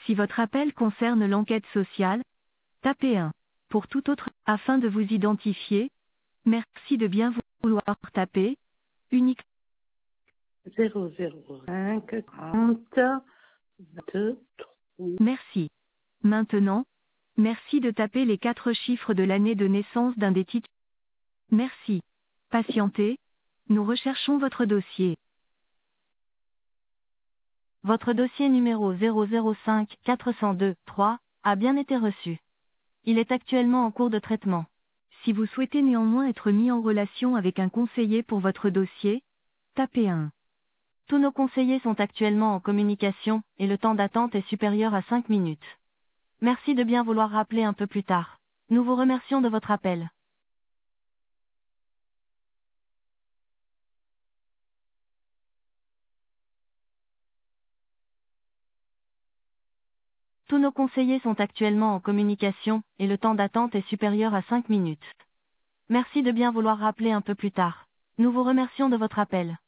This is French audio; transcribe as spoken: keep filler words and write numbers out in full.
Si votre appel concerne l'enquête sociale, tapez un. Pour tout autre, afin de vous identifier, merci de bien vouloir taper unique. zéro zéro cinq quarante vingt-trois. Merci. Maintenant, merci de taper les quatre chiffres de l'année de naissance d'un des titres. Merci. Patientez. Nous recherchons votre dossier. Votre dossier numéro zéro zéro cinq quatre zéro deux trois a bien été reçu. Il est actuellement en cours de traitement. Si vous souhaitez néanmoins être mis en relation avec un conseiller pour votre dossier, tapez un. Tous nos conseillers sont actuellement en communication, et le temps d'attente est supérieur à cinq minutes. Merci de bien vouloir rappeler un peu plus tard. Nous vous remercions de votre appel. Tous nos conseillers sont actuellement en communication, et le temps d'attente est supérieur à cinq minutes. Merci de bien vouloir rappeler un peu plus tard. Nous vous remercions de votre appel.